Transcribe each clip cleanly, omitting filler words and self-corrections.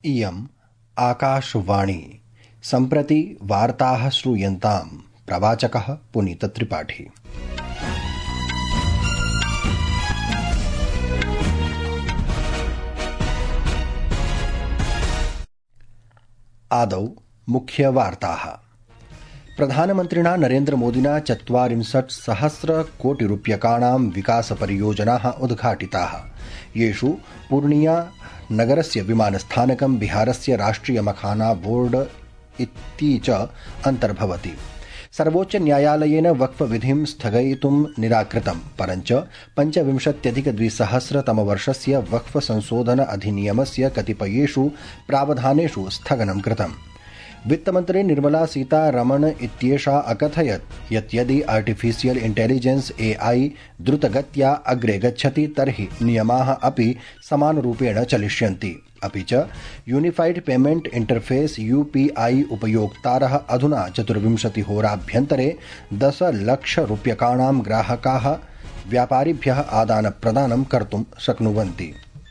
इयम् आकाशवाणी। सम्प्रति वार्ताः श्रूयन्ताम्। प्रवाचकः पुनीतत्रिपाठी। आदौ मुख्यवार्ताः। प्रधानमन्त्रिणा नरेन्द्रमोदिना 40 कोटिरूप्यकाणां विकासपरियोजनाः उद्घाटिताः, येषु पूर्णिया नगरस्य विमानस्थानकं बिहारस्य राष्ट्रियमखाना बोर्ड इति च अन्तर्भवति। सर्वोच्चन्यायालयेन वक्फ विधिं स्थगयितुं निराकृतं, परञ्च 25,200 वक्फ संशोधन अधिनियमस्य कतिपयेषु प्रावधानेषु स्थगनं कृतम्। वित्तमन्त्री निर्मला सीतारमण इत्येषा अकथयत् यत् यदि आर्टिफिशियल इंटेलिजेंस AI द्रुतगत्या अग्रे गच्छति तर्हि नियमाः अपि समानरूपेण चलिष्यन्ति। अपि च यूनिफाइड पेमेंट इंटरफेस UPI उपयोक्तारः अधुना 24 होराभ्यन्तरे 10 लक्षरूप्यकाणां ग्राहकाः व्यापारिभ्यः आदानप्रदानं कर्तुं शक्नुवन्ति।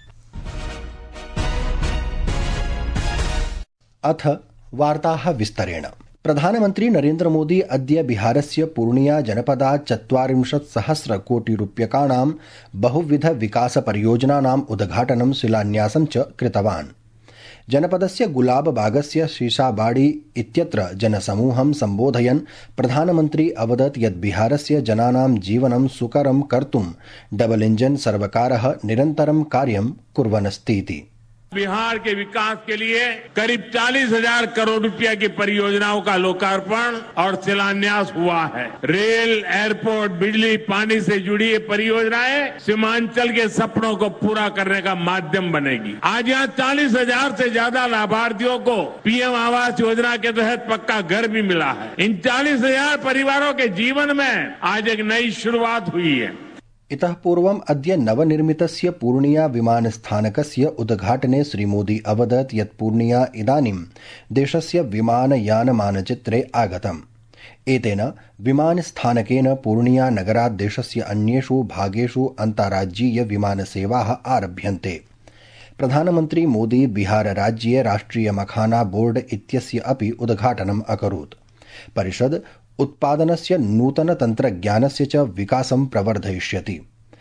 अथ वार्ताः विस्तरेण। प्रधानमन्त्री नरेन्द्र मोदी अद्य बिहारस्य पूर्णिया जनपदात् 40,000 कोटिरूप्यकाणां बहुविध विकासपरियोजनानाम् उद्घाटनं शिलान्यासं च कृतवान्। जनपदस्य गुलाबबागस्य शीशाबाड़ी इत्यत्र जनसमूहं सम्बोधयन् प्रधानमन्त्री अवदत् यत् बिहारस्य जनानां जीवनं सुकरं कर्तुं डबल इंजन सर्वकारः निरन्तरं कार्यं कुर्वन्नस्तीति। बिहार के विकास के लिए करीब 40,000 करोड़ रुपया की परियोजनाओं का लोकार्पण और शिलान्यास हुआ है। रेल, एयरपोर्ट, बिजली, पानी से जुड़ी ये परियोजनाएं सीमांचल के सपनों को पूरा करने का माध्यम बनेगी। आज यहाँ 40,000 से ज्यादा लाभार्थियों को PM आवास योजना के तहत पक्का घर भी मिला है। इन 40,000 परिवारों के जीवन में आज एक नई शुरुआत हुई है। इतः पूर्वम् अद्य नवनिर्मितस्य पूर्णिया विमानस्थानकस्य उद्घाटने श्रीमोदी अवदत् यत् पूर्णिया इदानीं देशस्य विमानयानमानचित्रे आगतम्। एतेन विमानस्थानकेन पूर्णिया नगरात् देशस्य अन्येषु भागेषु अन्ताराज्यीय विमानसेवाः आरभ्यन्ते। प्रधानमन्त्री मोदी बिहारराज्ये राष्ट्रियमखाना बोर्ड इत्यस्य अपि उद्घाटनम् अकरोत्। परिषद् उत्पादनस्य नूतनतन्त्रज्ञानस्य च विकासं प्रवर्धयिष्यति।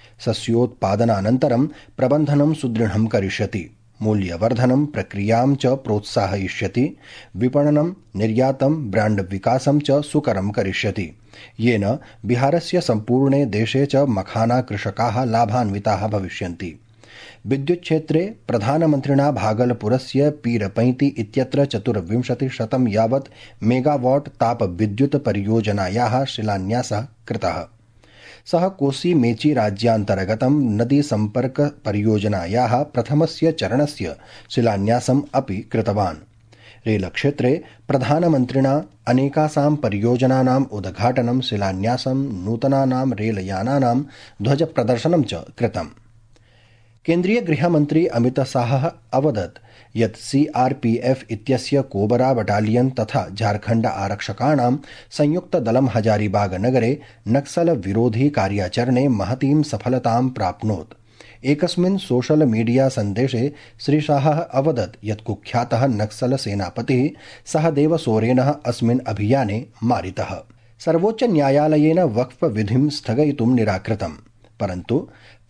सस्योत्पादनानन्तरं प्रबन्धनं सुदृढं करिष्यति। मूल्यवर्धनं प्रक्रियां च प्रोत्साहयिष्यति। विपणनं, निर्यातं, ब्राण्ड विकासं च सुकरं करिष्यति, येन बिहारस्य सम्पूर्णे देशे च मखाना कृषकाः लाभान्विताः भविष्यन्ति। विद्युत्क्षेत्रे प्रधानमन्त्रिणा भागलपुरस्य पीरपैंती इत्यत्र 2400 यावत् मेगावाट तापविद्युत् परियोजनायाः शिलान्यासः कृतः। सः कोसी मेची राज्यान्तर्गतं नदी सम्पर्क परियोजनायाः प्रथमस्य चरणस्य शिलान्यासम् अपि कृतवान्। रेलक्षेत्रे प्रधानमन्त्रिणा अनेकासां परियोजनानाम् उद्घाटनं, शिलान्यासं, नूतनानां रेलयानानां ध्वजप्रदर्शनं च कृतम्। केन्द्रीय गृहमन्त्री अमित शाहः अवदत् यत् CRPF इत्यस्य कोबरा बटालियन तथा झारखण्ड आरक्षकाणां संयुक्तदलं हजारीबाग नगरे नक्सल विरोधी कार्याचरणे महतीं सफलतां प्राप्नोत्। एकस्मिन् सोशल मीडिया सन्देशे श्रीशाहः अवदत् यत् कुख्यातः नक्सल सेनापतिः सहदेव सोरेनः अस्मिन् अभियाने मारितः। सर्वोच्चन्यायालयेन वक्फ विधिं स्थगयितुं निराकृतम्, परन्तु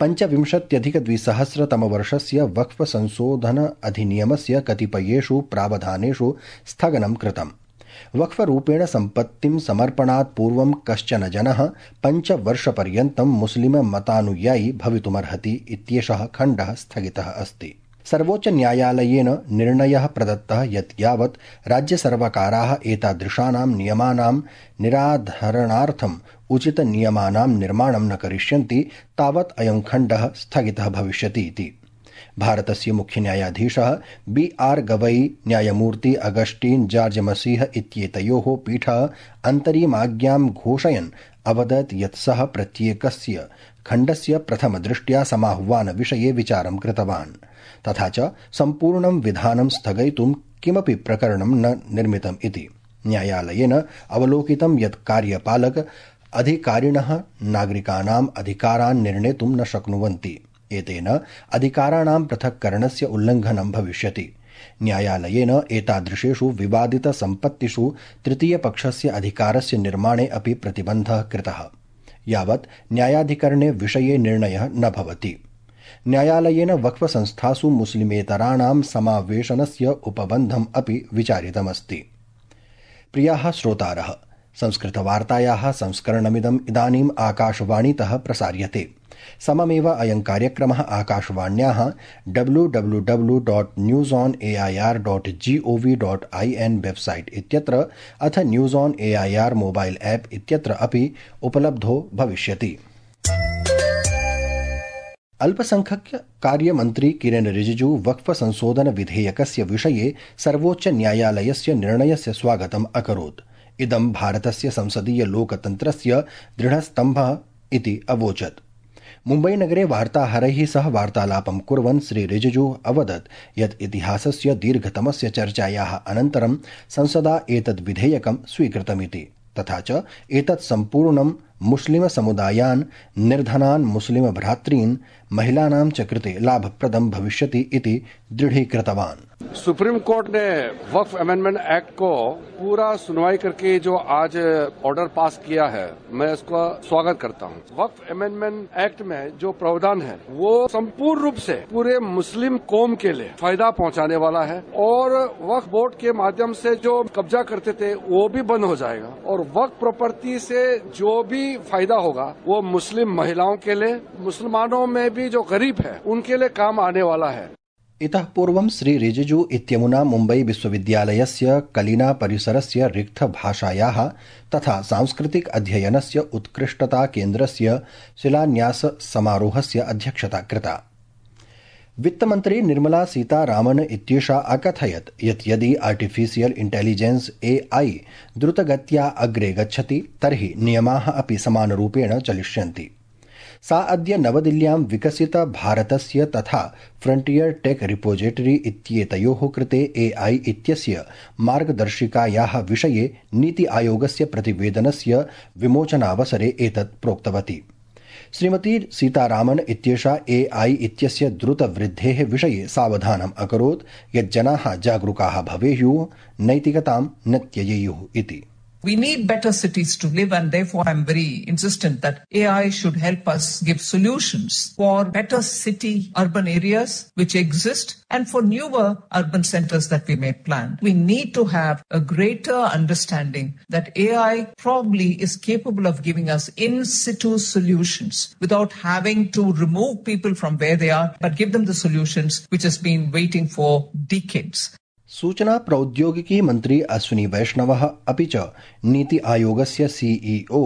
25,200 वक्फ संशोधन अधिनियमस्य कतिपयेषु प्रावधानेषु स्थगनं कृतम्। वक्फरूपेण सम्पत्तिं समर्पणात् पूर्वं कश्चन जनः 5 वर्षपर्यन्तं मुस्लिम मतानुयायी भवितुमर्हति इत्येषः खण्डः स्थगितः अस्ति। सर्वोच्चन्यायालयेन निर्णयः प्रदत्तः यत् यावत् राज्यसर्वकाराः एतादृशानां नियमानां निराधरणार्थम् उचितनियमानां निर्माणं न करिष्यन्ति तावत् अयं खण्डः स्थगितः भविष्यति इति। भारतस्य मुख्यन्यायाधीशः BR गवई, न्यायमूर्ति अगस्टीन जॉर्ज मसीह इत्येतयोः पीठः अन्तरिमाज्ञां घोषयन् अवदत् यत् सः प्रत्येकस्य खण्डस्य प्रथमदृष्ट्या समाह्वानविषये विचारं कृतवान्, तथा च सम्पूर्णं विधानं स्थगयितुं किमपि प्रकरणं न निर्मितम् इति। न्यायालयेन अवलोकितं यत् कार्यपालक अधिकारिणः नागरिकानाम् अधिकारान् निर्णेतुं न शक्नुवन्ति। एतेन अधिकाराणां पृथक्करणस्य उल्लङ्घनं भविष्यति। न्यायालयेन एतादृशेषु विवादितसम्पत्तिषु तृतीयपक्षस्य अधिकारस्य निर्माणे अपि प्रतिबन्धः कृतः, यावत् न्यायाधिकरणे विषये निर्णयः न भवति। न्यायालयेन वक्फ संस्थासु मुस्लिमेतराणां समावेशनस्य उपबन्धम् अपि विचारितमस्ति। प्रियाः श्रोतारः, संस्कृतवार्तायाः संस्करणमिदम् इदानीम् आकाशवाणीतः प्रसार्यते। सममेव अयं कार्यक्रमः आकाशवाण्याः www.newsonair.gov.in वेबसाइट इत्यत्र अथ news on AIR mobile app इत्यत्र अपि उपलब्धो भविष्यति। अल्पसंख्यक कार्यमन्त्री किरेन रिजिजू वक्फ संशोधन विधेयकस्य विषये सर्वोच्च न्यायालयस्य निर्णयस्य स्वागतम् अकरोत्। इदं भारतस्य संसदीय लोकतन्त्रस्य दृढस्तम्भः इति अवोचत्। मुम्बईनगरे वार्ताहरैः सह वार्तालापं कुर्वन् श्री रिजिजू अवदत् यत् इतिहासस्य दीर्घतमस्य चर्चायाः अनन्तरं संसदा एतद् विधेयकं स्वीकृतमिति, तथा च एतत् सम्पूर्णं मुस्लिम समुदायान्, निर्धनान् मुस्लिम भ्रातॄन्, महिलानां च कृते लाभप्रदं भविष्यति इति दृढीकृतवान्। सुप्रीम कोर्ट ने वक्फ अमेंडमेंट एक्ट को पूरा सुनवाई करके जो आज ऑर्डर पास किया है, मैं इसका स्वागत करता हूं। वक्फ अमेंडमेंट एक्ट में जो प्रावधान है वो संपूर्ण रूप से पूरे मुस्लिम कौम के लिए फायदा पहुंचाने वाला है और वक्फ बोर्ड के माध्यम से जो कब्जा करते थे वो भी बंद हो जाएगा और वक्फ प्रॉपर्टी से जो भी फायदा होगा वो मुस्लिम महिलाओं के लिए, मुसलमानों में भी जो गरीब है उनके लिए काम आने वाला है। इतः पूर्वं श्री रिजिजू इत्यमुना मुम्बई विश्वविद्यालयस्य कलिना परिसरस्य रिक्थभाषायाः तथा सांस्कृतिक अध्ययनस्य उत्कृष्टता केन्द्रस्य शिलान्यास समारोहस्य अध्यक्षता कृता। वित्तमन्त्री निर्मला सीतारामन इत्येषा अकथयत् यत् यदि आर्टिफिशियल इंटेलिजेंस AI द्रुतगत्या अग्रे गच्छति तर्हि नियमाः अपि समानरूपेण चलिष्यन्ति। सा अद्य नवदिल्ल्यां विकसित भारतस्य तथा फ्रंटियर टेक रिपोजिटरी इत्येतयोः कृते AI इत्यस्य मार्गदर्शिकायाः विषये नीति आयोगस्य प्रतिवेदनस्य विमोचनावसरे एतत् प्रोक्तवती। श्रीमती सीतारामन इत्येषा AI इत्यस्य द्रुतवृद्धेः विषये सावधानम् अकरोत् यत् जनाः जागरूकाः भवेयुः, नैतिकतां न त्यजेयुः इति। We need better cities to live, and therefore I'm very insistent that AI should help us give solutions for better city urban areas which exist and for newer urban centers that we may plan. We need to have a greater understanding that AI probably is capable of giving us in situ solutions without having to remove people from where they are, but give them the solutions which has been waiting for decades. सूचना प्रौद्योगिकी मन्त्री अश्विनी वैष्णवः अपि च नीति आयोगस्य CEO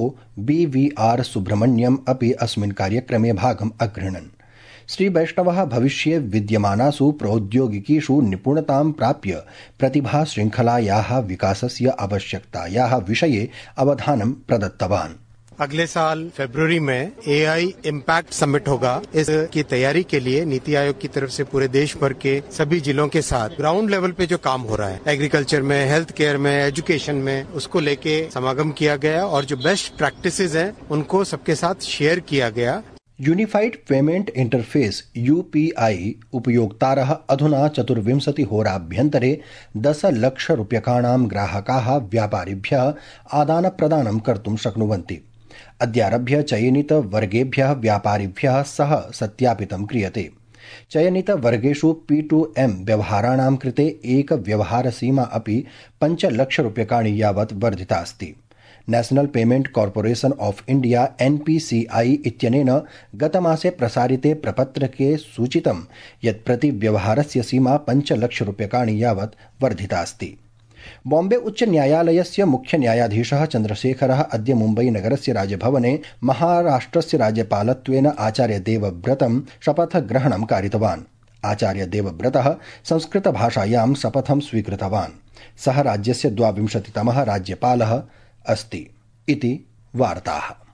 BVR Subrahmanyam अपि अस्मिन् कार्यक्रमे भागम् अगृह्णन्। श्री वैष्णवः भविष्ये विद्यमानासु प्रौद्योगिकीषु निपुणतां प्राप्य प्रतिभा श्रृंखलायाः विकासस्य आवश्यकतायाः विषये अवधानं प्रदत्तवान्। अगले साल फरवरी में AI इम्पैक्ट समिट होगा। इसकी तैयारी के लिए नीति आयोग की तरफ से पूरे देश भर के सभी जिलों के साथ ग्राउंड लेवल पे जो काम हो रहा है, एग्रीकल्चर में, हेल्थ केयर में, एजुकेशन में, उसको लेके समागम किया गया और जो बेस्ट प्रैक्टिसेस हैं उनको सबके साथ शेयर किया गया। यूनिफाइड पेमेंट इंटरफेस UPI उपयोक्तारः अधुना 24 होराभ्यन्तरे 10 लक्षरूप्यकाणां ग्राहकाः व्यापारिभ्यः आदानप्रदानं कर्तुं शक्नुवन्ति। अद्यारभ्य चयनित वर्गेभ्यः व्यापारिभ्यः सह सत्यापितं क्रियते। चयनित वर्गेषु P2M व्यवहाराणां कृते एक व्यवहारसीमा अपि 5 लक्षरूप्यकाणि यावत् वर्धिता अस्ति। National Payment Corporation of India NPCI इत्यनेन गतमासे प्रसारिते प्रपत्रके सूचितं यत् प्रति व्यवहारस्य सीमा 5 लक्षरूप्यकाणि यावत् वर्धिता अस्ति। बॉम्बे उच्च न्यायालयस्य मुख्य न्यायाधीशः चन्द्रशेखरः अद्य मुम्बई नगरस्य राजभवने महाराष्ट्रस्य राज्यपालत्वेन आचार्य देवव्रतं शपथग्रहणं कारितवान्। आचार्य देवव्रतः संस्कृतभाषायां शपथं स्वीकृतवान्। सः राज्यस्य 22तमः राज्यपालः अस्ति इति वार्ताः।